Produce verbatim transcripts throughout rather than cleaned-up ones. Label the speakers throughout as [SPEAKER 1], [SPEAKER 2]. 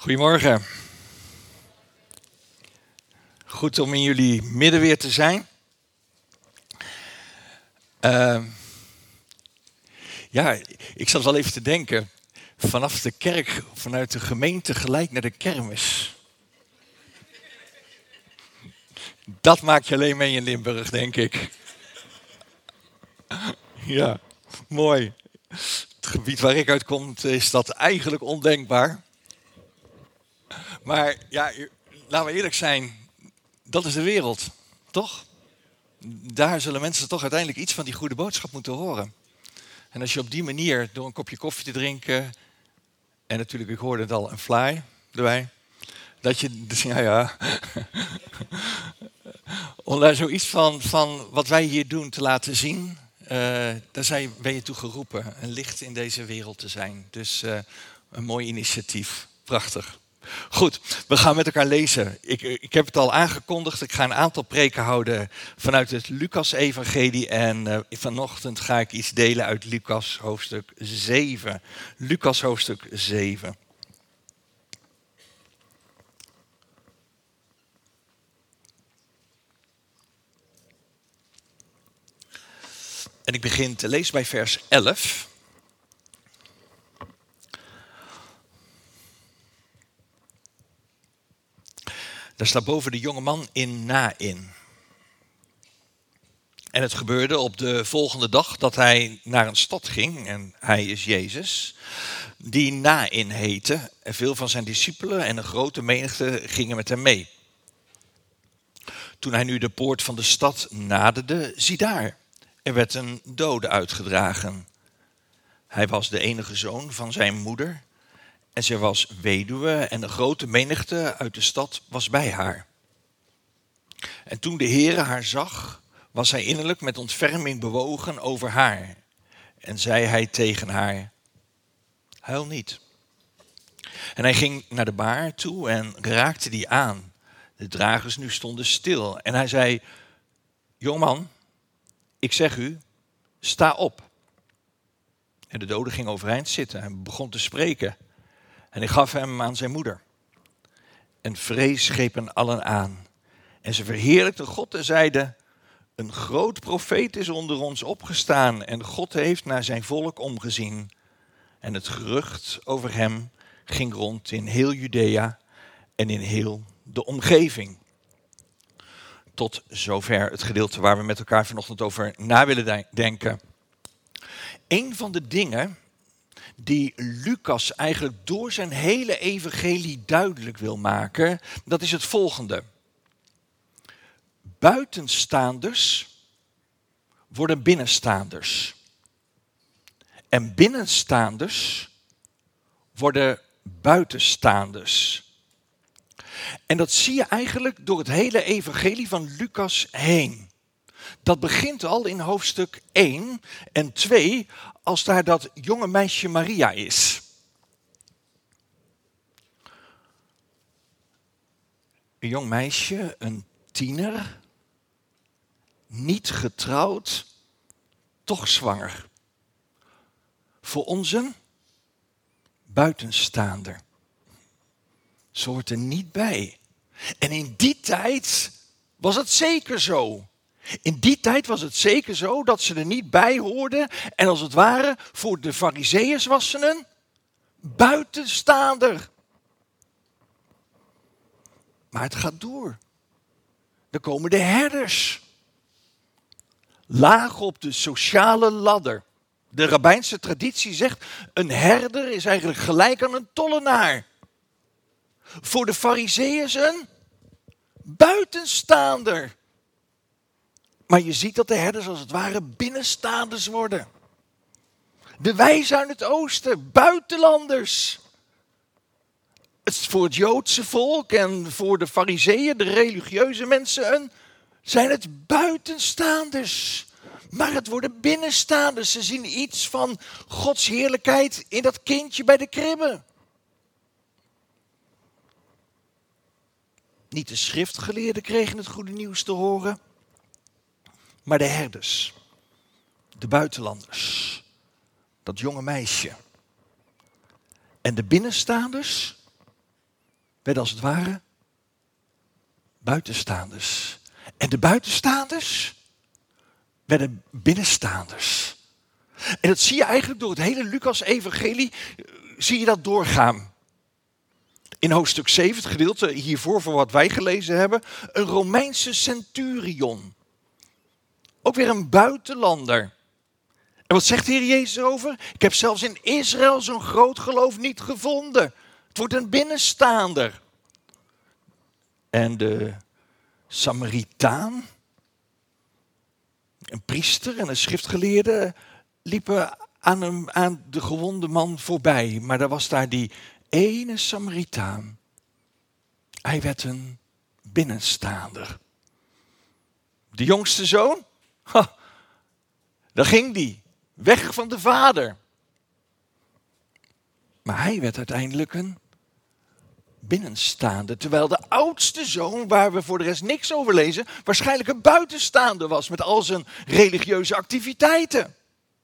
[SPEAKER 1] Goedemorgen. Goed om in jullie midden weer te zijn. Uh, ja, ik zat wel even te denken. Vanaf de kerk, vanuit de gemeente gelijk naar de kermis. Dat maak je alleen mee in Limburg, denk ik. Ja, mooi. Het gebied waar ik uit kom is dat eigenlijk ondenkbaar. Maar ja, laten we eerlijk zijn, dat is de wereld, toch? Daar zullen mensen toch uiteindelijk iets van die goede boodschap moeten horen. En als je op die manier, door een kopje koffie te drinken, en natuurlijk, ik hoorde het al, een fly erbij, dat je, dus, ja ja, om daar zoiets van, van wat wij hier doen te laten zien, uh, daar zijn, ben je toe geroepen, een licht in deze wereld te zijn. Dus uh, een mooi initiatief, prachtig. Goed, we gaan met elkaar lezen. Ik, ik heb het al aangekondigd, ik ga een aantal preken houden vanuit het Lucas-evangelie. En uh, vanochtend ga ik iets delen uit Lucas hoofdstuk zeven. Lucas hoofdstuk zeven. En ik begin te lezen bij vers elf. Daar staat boven de jonge man in Naïn. En het gebeurde op de volgende dag dat hij naar een stad ging, en hij is Jezus, die Naïn heette. En veel van zijn discipelen en een grote menigte gingen met hem mee. Toen hij nu de poort van de stad naderde, zie daar, er werd een dode uitgedragen. Hij was de enige zoon van zijn moeder. En zij was weduwe en een grote menigte uit de stad was bij haar. En toen de Heere haar zag, was hij innerlijk met ontferming bewogen over haar. En zei hij tegen haar, huil niet. En hij ging naar de baar toe en raakte die aan. De dragers nu stonden stil. En hij zei, jongman, ik zeg u, sta op. En de dode ging overeind zitten en begon te spreken. En hij gaf hem aan zijn moeder. En vrees greep hen allen aan. En ze verheerlijkten God en zeiden, een groot profeet is onder ons opgestaan en God heeft naar zijn volk omgezien. En het gerucht over hem ging rond in heel Judea en in heel de omgeving. Tot zover het gedeelte waar we met elkaar vanochtend over na willen denken. Een van de dingen die Lucas eigenlijk door zijn hele evangelie duidelijk wil maken, dat is het volgende. Buitenstaanders worden binnenstaanders. En binnenstaanders worden buitenstaanders. En dat zie je eigenlijk door het hele evangelie van Lucas heen. Dat begint al in hoofdstuk één en twee, als daar dat jonge meisje Maria is. Een jong meisje, een tiener, niet getrouwd, toch zwanger. Voor ons een buitenstaander. Ze hoort er niet bij. En in die tijd was het zeker zo. In die tijd was het zeker zo dat ze er niet bij hoorden. En als het ware, voor de Farizeeërs was ze een buitenstaander. Maar het gaat door. Er komen de herders. Laag op de sociale ladder. De rabbijnse traditie zegt, een herder is eigenlijk gelijk aan een tollenaar. Voor de Farizeeërs een buitenstaander. Maar je ziet dat de herders als het ware binnenstaanders worden. De wijzen uit het oosten, buitenlanders. Het is voor het Joodse volk en voor de Farizeeën, de religieuze mensen, een, zijn het buitenstaanders. Maar het worden binnenstaanders. Ze zien iets van Gods heerlijkheid in dat kindje bij de kribbe. Niet de schriftgeleerden kregen het goede nieuws te horen, maar de herders, de buitenlanders, dat jonge meisje. En de binnenstaanders, werden als het ware buitenstaanders. En de buitenstaanders werden binnenstaanders. En dat zie je eigenlijk door het hele Lucas-evangelie, zie je dat doorgaan. In hoofdstuk zeven, het gedeelte hiervoor van wat wij gelezen hebben, een Romeinse centurion. Ook weer een buitenlander. En wat zegt de Heer Jezus over? Ik heb zelfs in Israël zo'n groot geloof niet gevonden. Het wordt een binnenstaander. En de Samaritaan, een priester en een schriftgeleerde, liepen aan, hem, aan de gewonde man voorbij. Maar er was daar die ene Samaritaan. Hij werd een binnenstaander. De jongste zoon, ha, daar ging die. Weg van de vader. Maar hij werd uiteindelijk een binnenstaander. Terwijl de oudste zoon, waar we voor de rest niks over lezen, waarschijnlijk een buitenstaander was met al zijn religieuze activiteiten.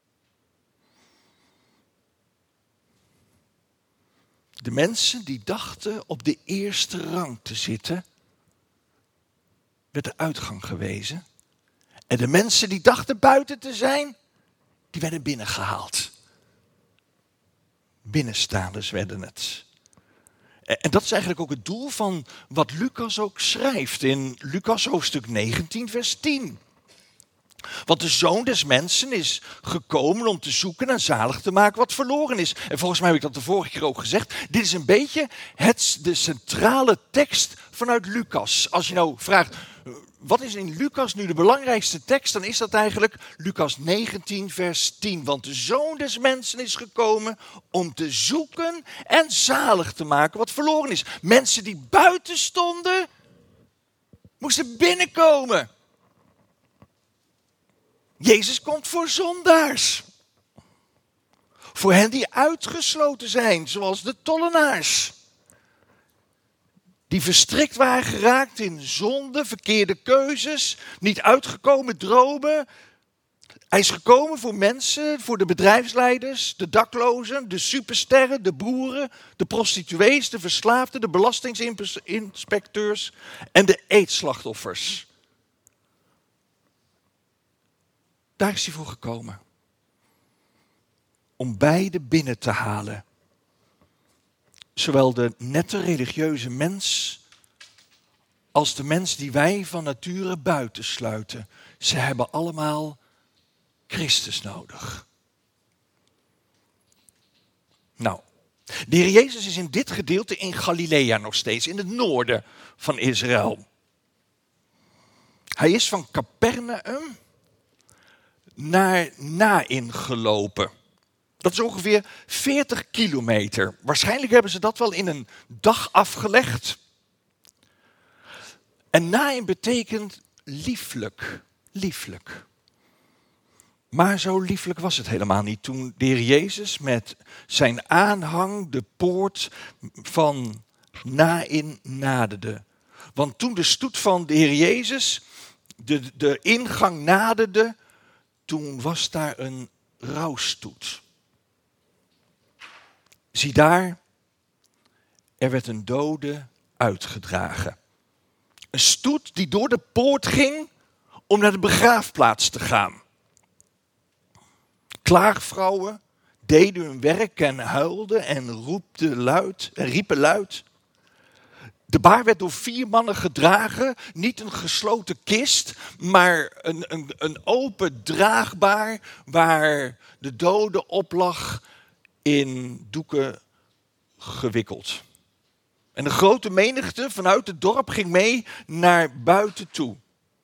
[SPEAKER 1] De mensen die dachten op de eerste rang te zitten, werd de uitgang gewezen. En de mensen die dachten buiten te zijn, die werden binnengehaald. Binnenstaanders werden het. En dat is eigenlijk ook het doel van wat Lucas ook schrijft in Lucas hoofdstuk negentien vers tien. Want de Zoon des Mensen is gekomen om te zoeken en zalig te maken wat verloren is. En volgens mij heb ik dat de vorige keer ook gezegd. Dit is een beetje het, de centrale tekst vanuit Lucas. Als je nou vraagt, wat is in Lucas nu de belangrijkste tekst? Dan is dat eigenlijk Lucas negentien vers tien. Want de Zoon des Mensen is gekomen om te zoeken en zalig te maken wat verloren is. Mensen die buiten stonden, moesten binnenkomen. Jezus komt voor zondaars. Voor hen die uitgesloten zijn, zoals de tollenaars. Die verstrikt waren geraakt in zonde, verkeerde keuzes, niet uitgekomen dromen. Hij is gekomen voor mensen, voor de bedrijfsleiders, de daklozen, de supersterren, de boeren, de prostituees, de verslaafden, de belastinginspecteurs en de eetslachtoffers. Daar is hij voor gekomen. Om beide binnen te halen. Zowel de nette religieuze mens als de mens die wij van nature buitensluiten. Ze hebben allemaal Christus nodig. Nou, de Heer Jezus is in dit gedeelte in Galilea nog steeds, in het noorden van Israël. Hij is van Capernaum naar Naïn gelopen. Dat is ongeveer veertig kilometer. Waarschijnlijk hebben ze dat wel in een dag afgelegd. En Naïn betekent lieflijk, lieflijk. Maar zo lieflijk was het helemaal niet toen de Heer Jezus met zijn aanhang de poort van Naïn naderde. Want toen de stoet van de Heer Jezus de, de ingang naderde, toen was daar een rouwstoet. Zie daar, er werd een dode uitgedragen. Een stoet die door de poort ging om naar de begraafplaats te gaan. Klaagvrouwen deden hun werk en huilden en roepten luid en riepen luid. De baar werd door vier mannen gedragen, niet een gesloten kist, maar een, een, een open draagbaar waar de dode op lag in doeken gewikkeld. En de grote menigte vanuit het dorp ging mee naar buiten toe.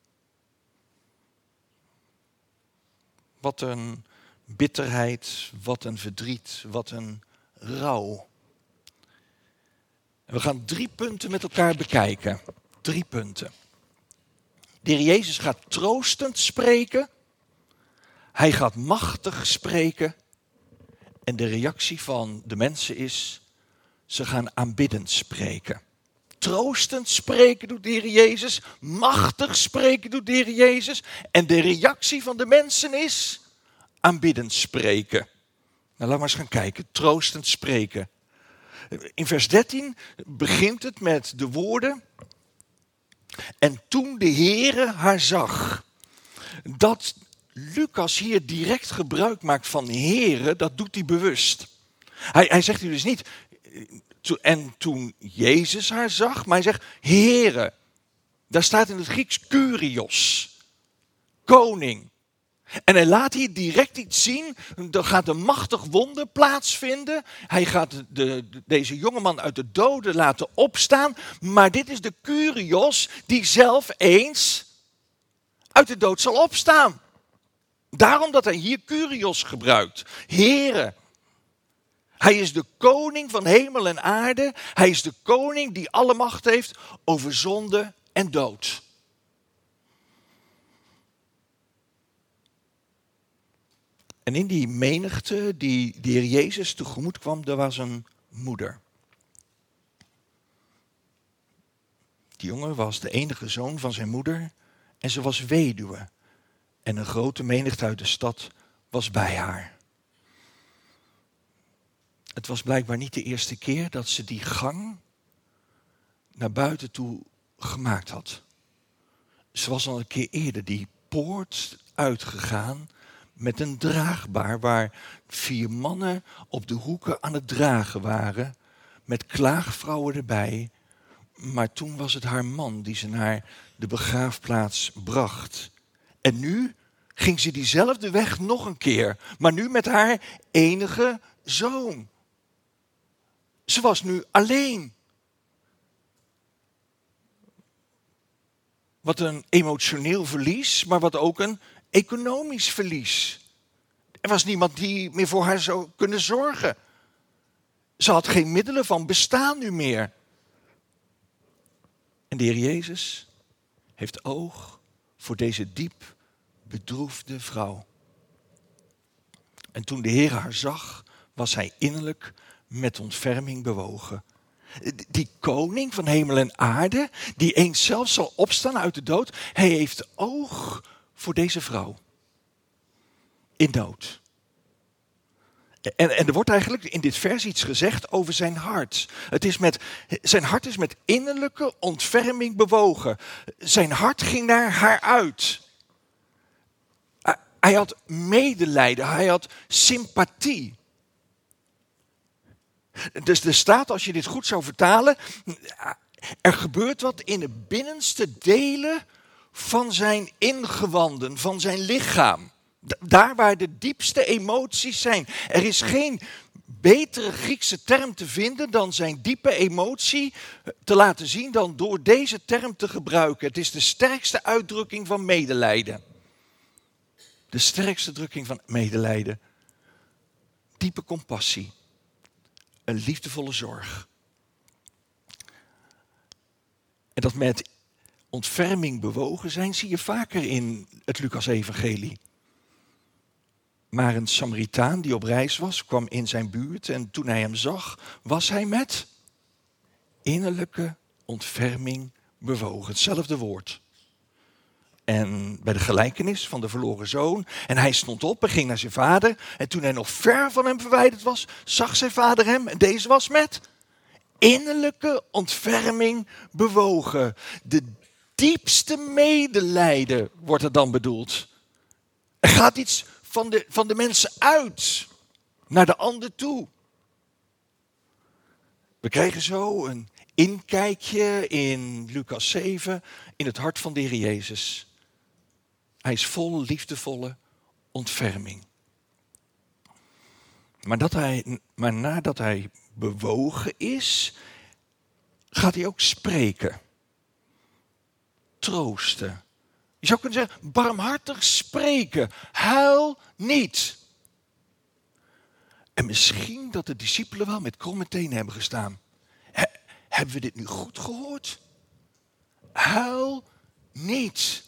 [SPEAKER 1] Wat een bitterheid, wat een verdriet, wat een rouw. En we gaan drie punten met elkaar bekijken. Drie punten. De Heer Jezus gaat troostend spreken. Hij gaat machtig spreken. En de reactie van de mensen is, ze gaan aanbiddend spreken. Troostend spreken doet de Heer Jezus. Machtig spreken doet de Heer Jezus. En de reactie van de mensen is aanbiddend spreken. Nou, laten we eens gaan kijken. Troostend spreken. In vers dertien begint het met de woorden: en toen de Heere haar zag. Dat Lucas hier direct gebruik maakt van Heere, dat doet hij bewust. Hij, hij zegt hier dus niet, en toen Jezus haar zag, maar hij zegt Heere. Daar staat in het Grieks Kyrios, koning. En hij laat hier direct iets zien. Er gaat een machtig wonder plaatsvinden. Hij gaat de, de, deze jongeman uit de doden laten opstaan. Maar dit is de Kyrios die zelf eens uit de dood zal opstaan. Daarom dat hij hier Kyrios gebruikt. Heere. Hij is de koning van hemel en aarde. Hij is de koning die alle macht heeft over zonde en dood. En in die menigte die de Heer Jezus tegemoet kwam, daar was een moeder. Die jongen was de enige zoon van zijn moeder en ze was weduwe. En een grote menigte uit de stad was bij haar. Het was blijkbaar niet de eerste keer dat ze die gang naar buiten toe gemaakt had. Ze was al een keer eerder die poort uitgegaan met een draagbaar waar vier mannen op de hoeken aan het dragen waren, met klaagvrouwen erbij. Maar toen was het haar man die ze naar de begraafplaats bracht. En nu ging ze diezelfde weg nog een keer, maar nu met haar enige zoon. Ze was nu alleen. Wat een emotioneel verlies, maar wat ook een economisch verlies. Er was niemand die meer voor haar zou kunnen zorgen. Ze had geen middelen van bestaan nu meer. En de Heer Jezus heeft oog voor deze diep bedroefde vrouw. En toen de Heer haar zag, was hij innerlijk met ontferming bewogen. Die koning van hemel en aarde, die eens zelf zal opstaan uit de dood, hij heeft oog voor deze vrouw. In nood. En, en er wordt eigenlijk in dit vers iets gezegd over zijn hart. Het is met, zijn hart is met innerlijke ontferming bewogen. Zijn hart ging naar haar uit. Hij had medelijden, hij had sympathie. Dus er staat, als je dit goed zou vertalen, er gebeurt wat in de binnenste delen van zijn ingewanden, van zijn lichaam. Daar waar de diepste emoties zijn. Er is geen betere Griekse term te vinden dan zijn diepe emotie te laten zien dan door deze term te gebruiken. Het is de sterkste uitdrukking van medelijden. De sterkste drukking van medelijden. Diepe compassie. Een liefdevolle zorg. En dat met ontferming bewogen zijn zie je vaker in het Lucas-evangelie. Maar een Samaritaan die op reis was, kwam in zijn buurt en toen hij hem zag, was hij met innerlijke ontferming bewogen. Hetzelfde woord. En bij de gelijkenis van de verloren zoon. En hij stond op en ging naar zijn vader. En toen hij nog ver van hem verwijderd was, zag zijn vader hem. En deze was met innerlijke ontferming bewogen. De diepste medelijden wordt er dan bedoeld. Er gaat iets van de, van de mensen uit naar de ander toe. We krijgen zo een inkijkje in Lucas zeven in het hart van de Heer Jezus. Hij is vol liefdevolle ontferming. Maar, dat hij, maar nadat hij bewogen is, gaat hij ook spreken. Troosten. Je zou kunnen zeggen, barmhartig spreken. Huil niet. En misschien dat de discipelen wel met kromme tenen hebben gestaan. He, hebben we dit nu goed gehoord? Huil niet.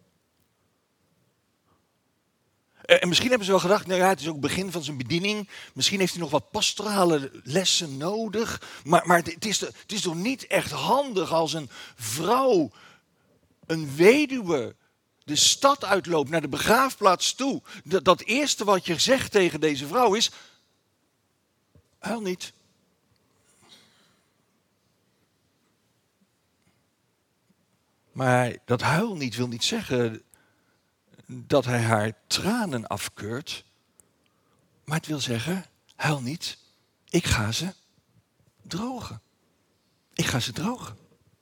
[SPEAKER 1] En misschien hebben ze wel gedacht, nou ja, het is ook het begin van zijn bediening. Misschien heeft hij nog wat pastorale lessen nodig. Maar, maar het, is, het is toch niet echt handig als een vrouw, een weduwe, de stad uitloopt naar de begraafplaats toe. Dat, dat eerste wat je zegt tegen deze vrouw is, huil niet. Maar dat huil niet wil niet zeggen dat hij haar tranen afkeurt. Maar het wil zeggen, huil niet, ik ga ze drogen. Ik ga ze drogen.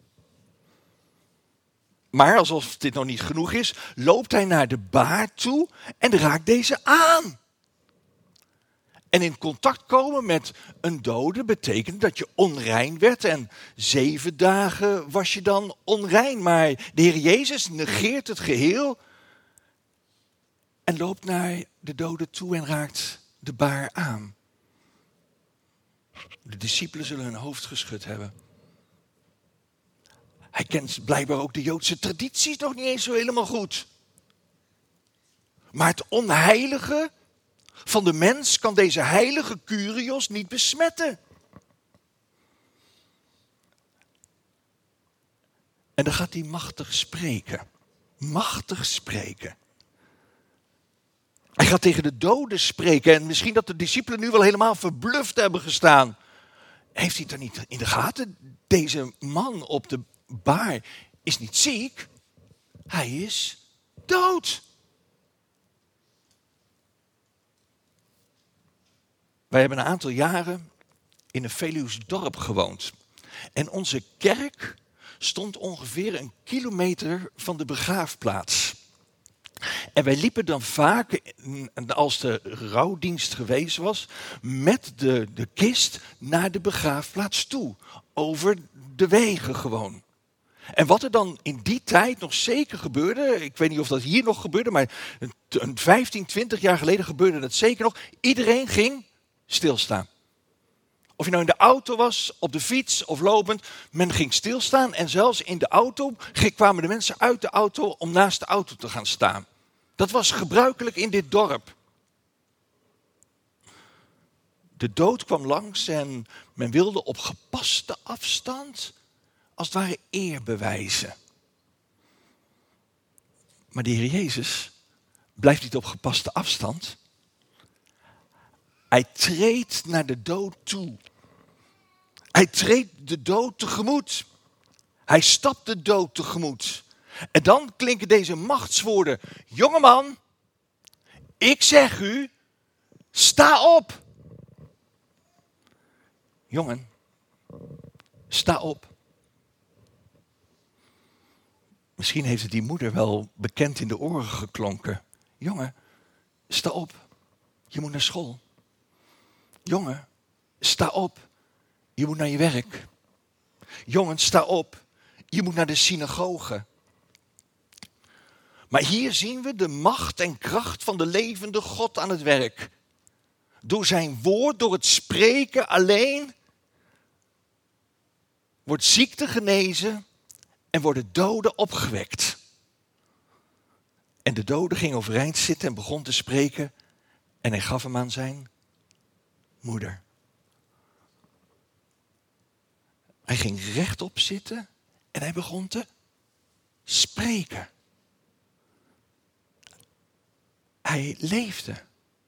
[SPEAKER 1] Maar alsof dit nog niet genoeg is, loopt hij naar de baar toe en raakt deze aan. En in contact komen met een dode betekent dat je onrein werd. En zeven dagen was je dan onrein. Maar de Heer Jezus negeert het geheel. En loopt naar de dode toe en raakt de baar aan. De discipelen zullen hun hoofd geschud hebben. Hij kent blijkbaar ook de Joodse tradities nog niet eens zo helemaal goed. Maar het onheilige van de mens kan deze heilige Kyrios niet besmetten. En dan gaat hij machtig spreken. Machtig spreken. Hij gaat tegen de doden spreken. En misschien dat de discipelen nu wel helemaal verbluft hebben gestaan. Heeft hij het er niet in de gaten? Deze man op de baar is niet ziek. Hij is dood. Wij hebben een aantal jaren in een Veluws dorp gewoond. En onze kerk stond ongeveer een kilometer van de begraafplaats. En wij liepen dan vaak, als de rouwdienst geweest was, met de, de kist naar de begraafplaats toe. Over de wegen gewoon. En wat er dan in die tijd nog zeker gebeurde, ik weet niet of dat hier nog gebeurde, maar een vijftien, twintig jaar geleden gebeurde dat zeker nog. Iedereen ging stilstaan. Of je nou in de auto was, op de fiets of lopend, men ging stilstaan. En zelfs in de auto kwamen de mensen uit de auto om naast de auto te gaan staan. Dat was gebruikelijk in dit dorp. De dood kwam langs en men wilde op gepaste afstand als het ware eer bewijzen. Maar de Heer Jezus blijft niet op gepaste afstand. Hij treedt naar de dood toe. Hij treedt de dood tegemoet. Hij stapt de dood tegemoet. En dan klinken deze machtswoorden. Jongeman, ik zeg u, sta op. Jongen, sta op. Misschien heeft het die moeder wel bekend in de oren geklonken. Jongen, sta op. Je moet naar school. Jongen, sta op. Je moet naar je werk. Jongen, sta op. Je moet naar de synagoge. Maar hier zien we de macht en kracht van de levende God aan het werk. Door zijn woord, door het spreken alleen, wordt ziekte genezen en worden doden opgewekt. En de dode ging overeind zitten en begon te spreken en hij gaf hem aan zijn moeder. Hij ging rechtop zitten en hij begon te spreken. Hij leefde.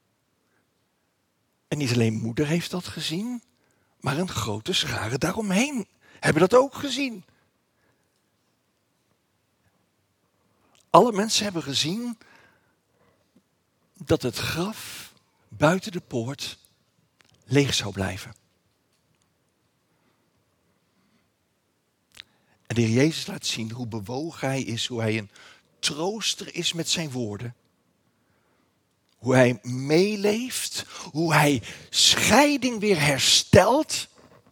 [SPEAKER 1] En niet alleen moeder heeft dat gezien, maar een grote schare daaromheen hebben dat ook gezien. Alle mensen hebben gezien dat het graf buiten de poort leeg zou blijven. En de Heer Jezus laat zien hoe bewogen hij is, hoe hij een trooster is met zijn woorden. Hoe hij meeleeft, hoe hij scheiding weer herstelt.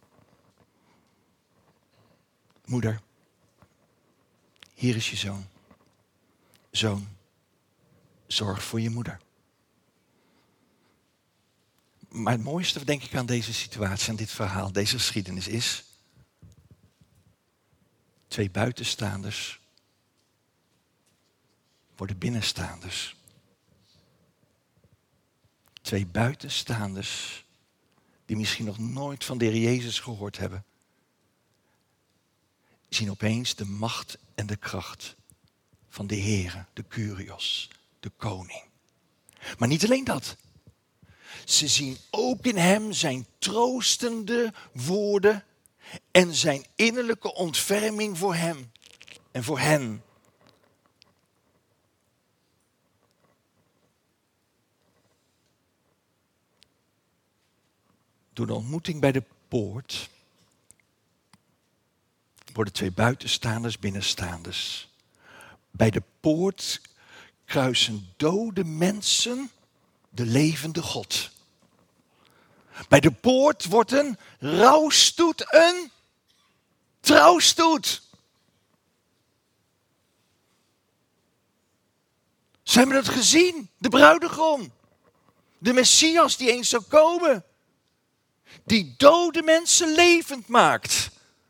[SPEAKER 1] Moeder, hier is je zoon. Zoon, zorg voor je moeder. Maar het mooiste, denk ik, aan deze situatie, aan dit verhaal, deze geschiedenis is twee buitenstaanders worden binnenstaanders. Twee buitenstaanders die misschien nog nooit van de Heer Jezus gehoord hebben, zien opeens de macht en de kracht van de Heere, de Kyrios, de koning. Maar niet alleen dat. Ze zien ook in hem zijn troostende woorden en zijn innerlijke ontferming voor hem. en voor hen. Door de ontmoeting bij de poort worden twee buitenstaanders binnenstaanders. Bij de poort kruisen dode mensen de levende God. Bij de poort wordt een rouwstoet een trouwstoet. Ze hebben het gezien, de bruidegom. De Messias die eens zou komen. Die dode mensen levend maakt.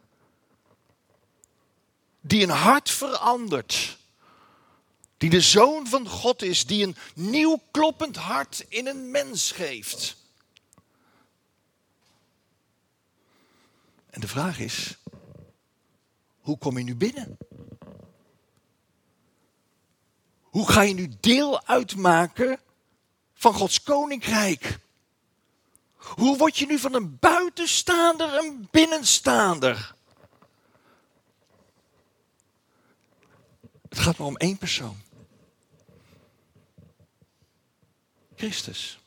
[SPEAKER 1] Die een hart verandert. Die de Zoon van God is. Die een nieuw kloppend hart in een mens geeft. En de vraag is, hoe kom je nu binnen? Hoe ga je nu deel uitmaken van Gods koninkrijk? Hoe word je nu van een buitenstaander een binnenstaander? Het gaat maar om één persoon. Christus.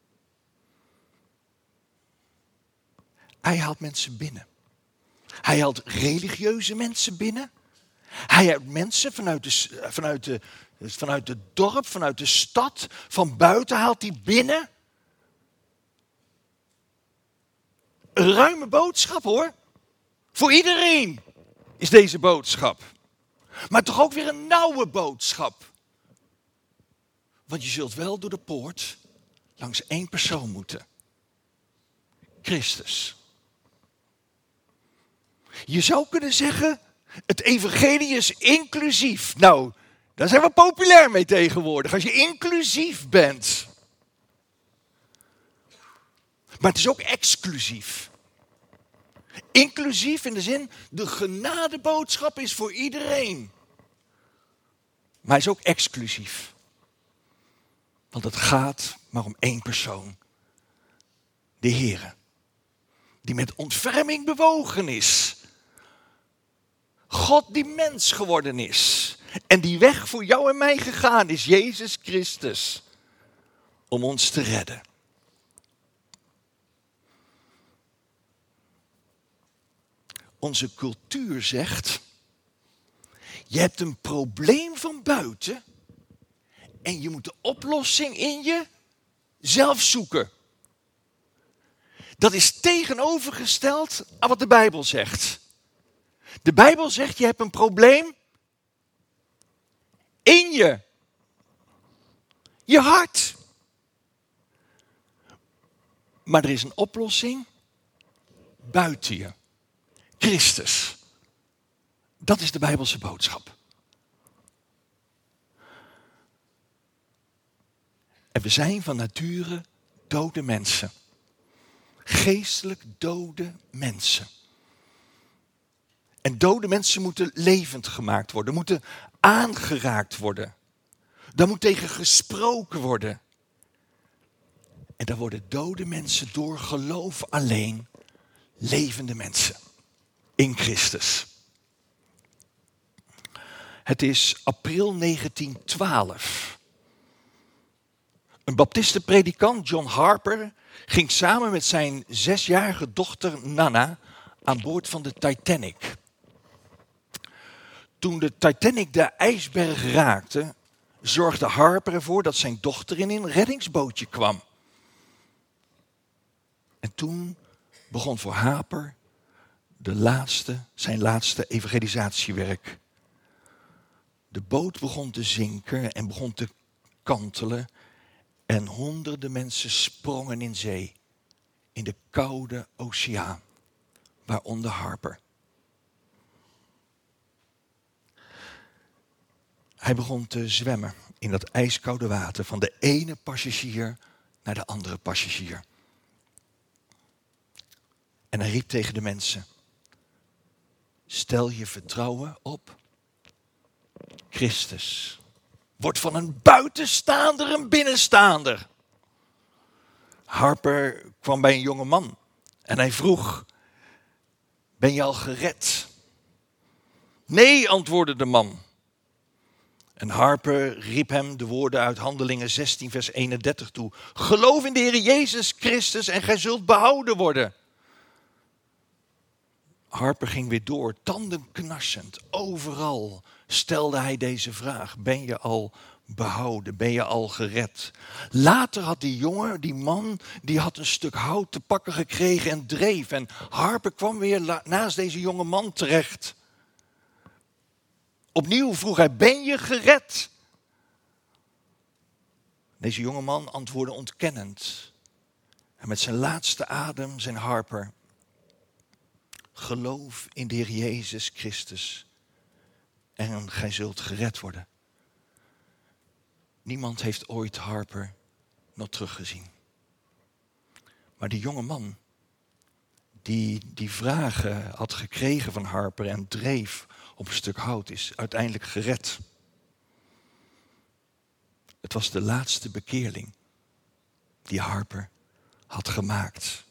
[SPEAKER 1] Hij haalt mensen binnen. Hij haalt religieuze mensen binnen. Hij haalt mensen vanuit, de, vanuit, de, vanuit het dorp, vanuit de stad, van buiten haalt hij binnen. Een ruime boodschap hoor. Voor iedereen is deze boodschap. Maar toch ook weer een nauwe boodschap. Want je zult wel door de poort langs één persoon moeten. Christus. Je zou kunnen zeggen, het evangelie is inclusief. Nou, daar zijn we populair mee tegenwoordig, als je inclusief bent. Maar het is ook exclusief. Inclusief in de zin, de genadeboodschap is voor iedereen. Maar hij is ook exclusief. Want het gaat maar om één persoon. De Heere. Die met ontferming bewogen is. God die mens geworden is. En die weg voor jou en mij gegaan is. Jezus Christus. Om ons te redden. Onze cultuur zegt. Je hebt een probleem van buiten. En je moet de oplossing in je zelf zoeken. Dat is tegenovergesteld aan wat de Bijbel zegt. De Bijbel zegt, je hebt een probleem in je. Je hart. Maar er is een oplossing buiten je. Christus. Dat is de Bijbelse boodschap. En we zijn van nature dode mensen. Geestelijk dode mensen. En dode mensen moeten levend gemaakt worden, moeten aangeraakt worden. Daar moet tegen gesproken worden. En dan worden dode mensen door geloof alleen levende mensen in Christus. Het is april negentien twaalf. Een baptistenpredikant, John Harper, ging samen met zijn zesjarige dochter Nana aan boord van de Titanic. Toen de Titanic de ijsberg raakte, zorgde Harper ervoor dat zijn dochter in een reddingsbootje kwam. En toen begon voor Harper de laatste, zijn laatste evangelisatiewerk. De boot begon te zinken en begon te kantelen. En honderden mensen sprongen in zee. In de koude oceaan. Waaronder Harper. Hij begon te zwemmen in dat ijskoude water. Van de ene passagier naar de andere passagier. En hij riep tegen de mensen. Stel je vertrouwen op Christus. Word van een buitenstaander een binnenstaander. Harper kwam bij een jonge man. En hij vroeg. Ben je al gered? Nee, antwoordde de man. En Harper riep hem de woorden uit Handelingen zestien vers eenendertig toe. Geloof in de Heer Jezus Christus en gij zult behouden worden. Harper ging weer door, tanden knarsend. Overal stelde hij deze vraag. Ben je al behouden? Ben je al gered? Later had die jongen, die man, die had een stuk hout te pakken gekregen en dreef. En Harper kwam weer naast deze jonge man terecht. Opnieuw vroeg hij, ben je gered? Deze jonge man antwoordde ontkennend. En met zijn laatste adem zei Harper, geloof in de Heer Jezus Christus en gij zult gered worden. Niemand heeft ooit Harper nog teruggezien. Maar die jonge man, die die vragen had gekregen van Harper en dreef op een stuk hout, is uiteindelijk gered. Het was de laatste bekeerling die Harper had gemaakt.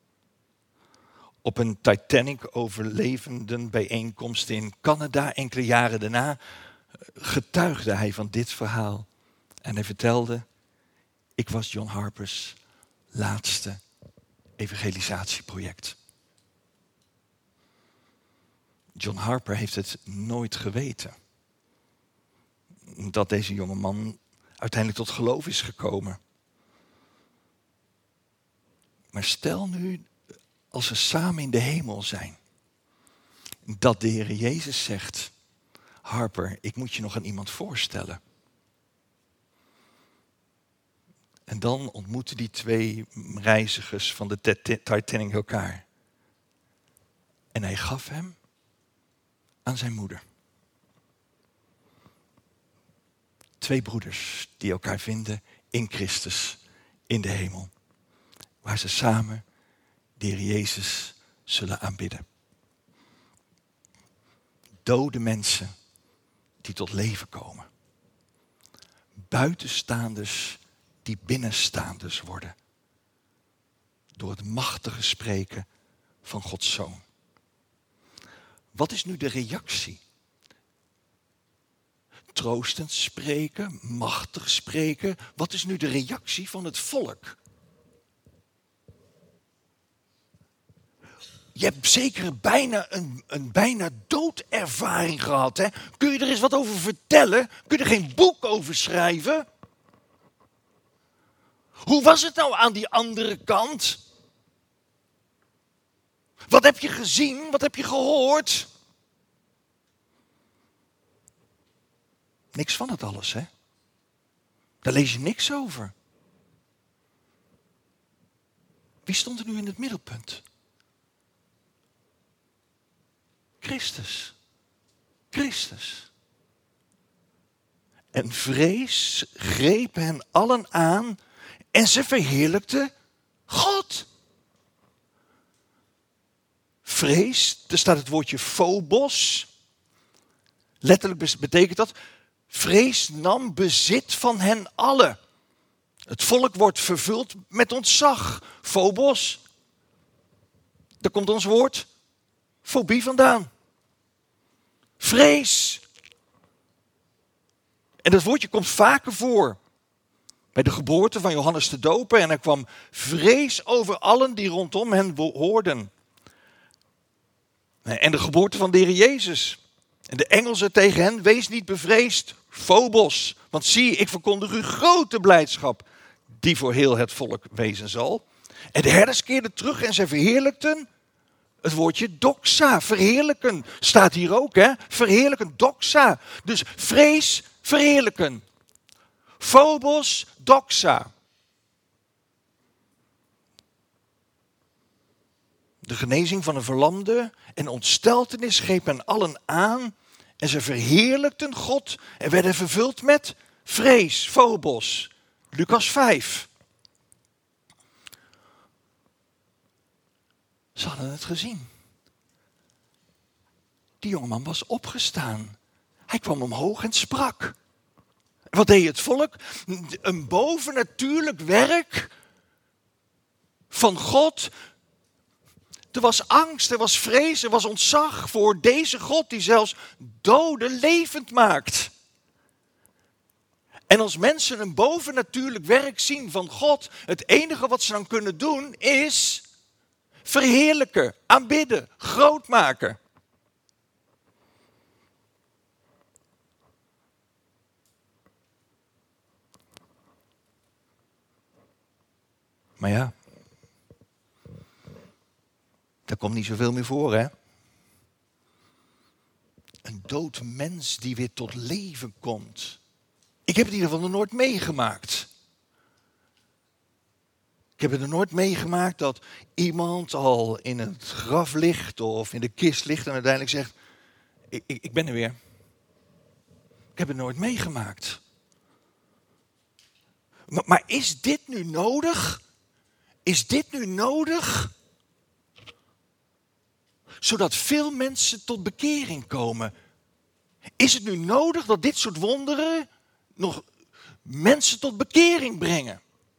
[SPEAKER 1] Op een Titanic-overlevendenbijeenkomst in Canada enkele jaren daarna getuigde hij van dit verhaal. En hij vertelde, ik was John Harper's laatste evangelisatieproject. John Harper heeft het nooit geweten. Dat deze jonge man uiteindelijk tot geloof is gekomen. Maar stel nu, als we samen in de hemel zijn, dat de Heer Jezus zegt, Harper, ik moet je nog aan iemand voorstellen. En dan ontmoeten die twee reizigers van de Titanic elkaar. En hij gaf hem aan zijn moeder. Twee broeders die elkaar vinden in Christus, in de hemel. Waar ze samen de Heer Jezus zullen aanbidden. Dode mensen die tot leven komen. Buitenstaanders die binnenstaanders worden. Door het machtige spreken van Gods Zoon. Wat is nu de reactie? Troostend spreken, machtig spreken. Wat is nu de reactie van het volk? Je hebt zeker bijna een, een bijna doodervaring gehad. Hè? Kun je er eens wat over vertellen? Kun je er geen boek over schrijven? Hoe was het nou aan die andere kant? Wat heb je gezien? Wat heb je gehoord? Niks van het alles, hè? Daar lees je niks over. Wie stond er nu in het middelpunt? Christus. Christus. En vrees greep hen allen aan en ze verheerlijkten God. Vrees, er staat het woordje phobos. Letterlijk betekent dat, vrees nam bezit van hen allen. Het volk wordt vervuld met ontzag. Phobos. Daar komt ons woord fobie vandaan. Vrees. En dat woordje komt vaker voor. Bij de geboorte van Johannes de Doper. En er kwam vrees over allen die rondom hen hoorden. En de geboorte van de Heer Jezus. En de engel zei tegen hen, wees niet bevreesd, phobos. Want zie, ik verkondig u grote blijdschap, die voor heel het volk wezen zal. En de herders keerden terug en zij verheerlijkten het woordje doxa, verheerlijken. Staat hier ook, hè? Verheerlijken, doxa. Dus vrees, verheerlijken. Phobos, doxa. De genezing van een verlamde en ontsteltenis greep hen allen aan. En ze verheerlijkten God en werden vervuld met vrees, phobos. Lucas vijf. Ze hadden het gezien. Die jongeman was opgestaan. Hij kwam omhoog en sprak. Wat deed het volk? Een bovennatuurlijk werk van God. Er was angst, er was vrees, er was ontzag voor deze God die zelfs doden levend maakt. En als mensen een bovennatuurlijk werk zien van God, het enige wat ze dan kunnen doen is verheerlijken, aanbidden, groot maken. Maar ja, daar komt niet zoveel meer voor, hè? Een dood mens die weer tot leven komt. Ik heb het in ieder geval nog nooit meegemaakt. Ik heb het nog nooit meegemaakt dat iemand al in het graf ligt of in de kist ligt en uiteindelijk zegt, ik, ik, ik ben er weer. Ik heb het nooit meegemaakt. Maar, maar is dit nu nodig? Is dit nu nodig? Zodat veel mensen tot bekering komen. Is het nu nodig dat dit soort wonderen nog mensen tot bekering brengen?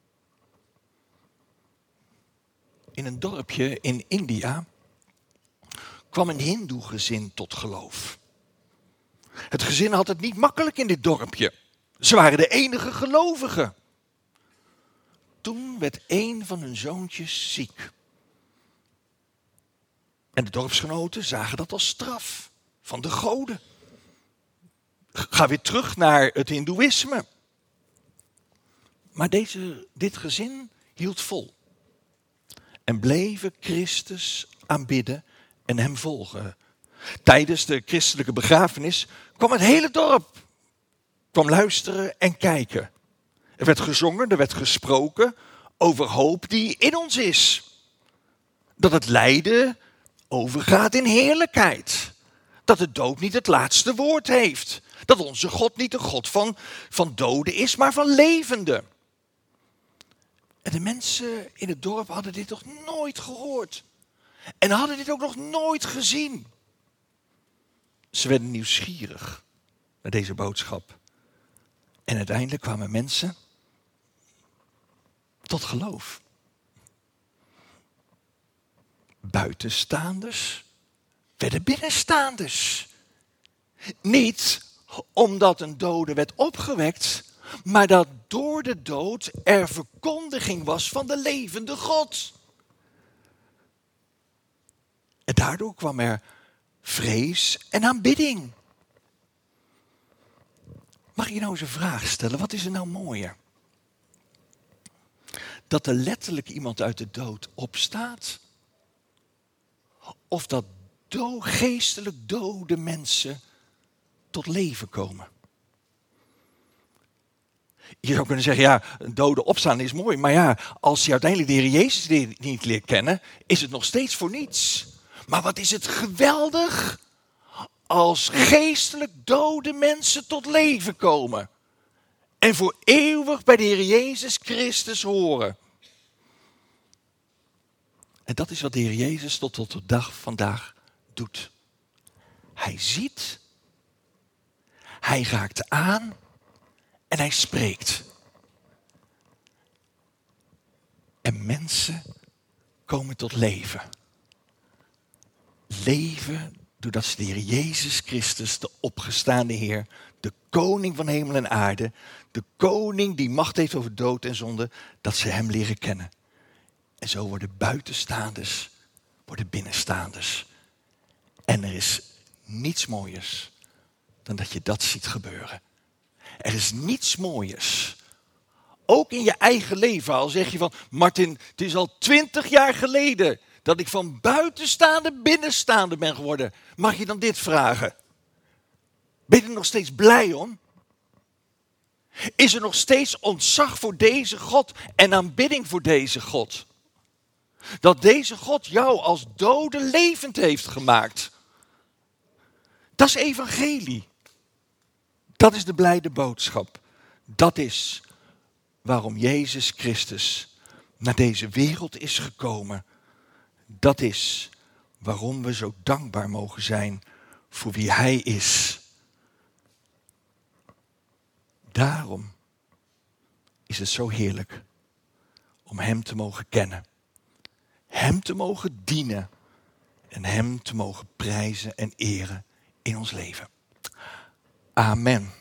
[SPEAKER 1] In een dorpje in India kwam een hindoe gezin tot geloof. Het gezin had het niet makkelijk in dit dorpje. Ze waren de enige gelovigen. Toen werd een van hun zoontjes ziek. En de dorpsgenoten zagen dat als straf van de goden. Ga weer terug naar het hindoeïsme. Maar deze, dit gezin hield vol. En bleven Christus aanbidden en hem volgen. Tijdens de christelijke begrafenis kwam het hele dorp. Kwam luisteren en kijken. Er werd gezongen, er werd gesproken over hoop die in ons is. Dat het lijden overgaat in heerlijkheid. Dat de dood niet het laatste woord heeft. Dat onze God niet een God van, van doden is, maar van levenden. En de mensen in het dorp hadden dit nog nooit gehoord. En hadden dit ook nog nooit gezien. Ze werden nieuwsgierig naar deze boodschap. En uiteindelijk kwamen mensen tot geloof. Buitenstaanders werden binnenstaanders. Niet omdat een dode werd opgewekt, maar dat door de dood er verkondiging was van de levende God. En daardoor kwam er vrees en aanbidding. Mag ik je nou eens een vraag stellen? Wat is er nou mooier? Dat er letterlijk iemand uit de dood opstaat? Of dat do- geestelijk dode mensen tot leven komen? Je zou kunnen zeggen, ja, een dode opstaan is mooi. Maar ja, als je uiteindelijk de Heer Jezus niet leert kennen, is het nog steeds voor niets. Maar wat is het geweldig als geestelijk dode mensen tot leven komen. En voor eeuwig bij de Heer Jezus Christus horen. En dat is wat de Heer Jezus tot op de dag vandaag doet. Hij ziet, hij raakt aan en hij spreekt. En mensen komen tot leven. Leven doordat ze de Heer Jezus Christus, de opgestaande Heer, de koning van hemel en aarde, de koning die macht heeft over dood en zonde, dat ze hem leren kennen. En zo worden buitenstaanders, worden binnenstaanders. En er is niets mooiers dan dat je dat ziet gebeuren. Er is niets mooiers. Ook in je eigen leven, al zeg je van, Martin, het is al twintig jaar geleden dat ik van buitenstaande binnenstaande ben geworden. Mag je dan dit vragen? Ben je er nog steeds blij om? Is er nog steeds ontzag voor deze God en aanbidding voor deze God? Dat deze God jou als dode levend heeft gemaakt. Dat is evangelie. Dat is de blijde boodschap. Dat is waarom Jezus Christus naar deze wereld is gekomen. Dat is waarom we zo dankbaar mogen zijn voor wie Hij is. Daarom is het zo heerlijk om Hem te mogen kennen. Hem te mogen dienen en hem te mogen prijzen en eren in ons leven. Amen.